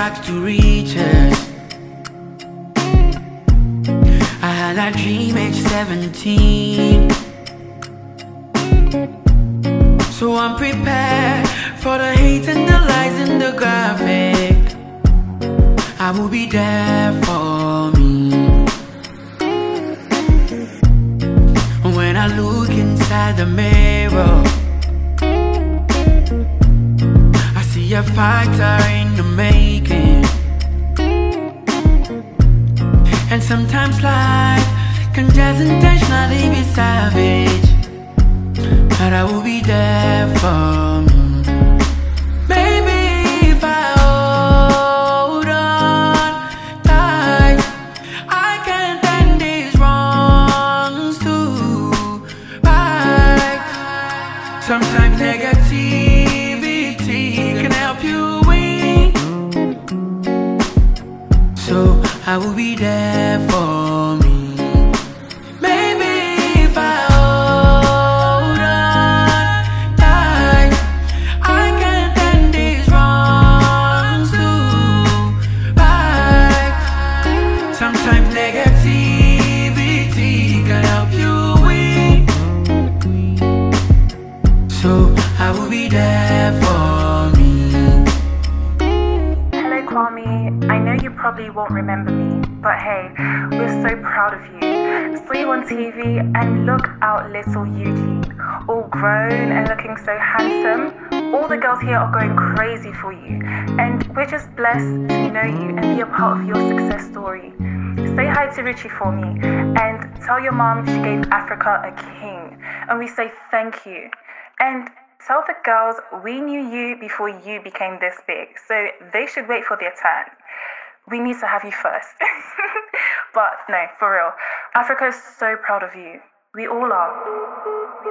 rags to riches. I had that dream age 17. So I'm prepared for the hate and the lies and the graphic. I will be there for me. When I look inside the mirror, I see a fighter in the making. And sometimes life can just intentionally be savage, but I will be there for me. Maybe if I hold on tight, I can end these wrongs to right. Sometimes negativity can help you win, so I will be there for me. Maybe if I hold on tight, I can end these wrongs to right. Sometimes negativity can help you win, so I will be there for me. Hello Kwame, I know you probably won't remember me, but hey, we're so proud of you. Saw you on TV and look out little Eugene, all grown and looking so handsome. All the girls here are going crazy for you, and we're just blessed to know you and be a part of your success story. Say hi to Richie for me and tell your mom she gave Africa a king, and we say thank you. And tell the girls we knew you before you became this big, so they should wait for their turn. We need to have you first. But no, for real, Africa is so proud of you. We all are.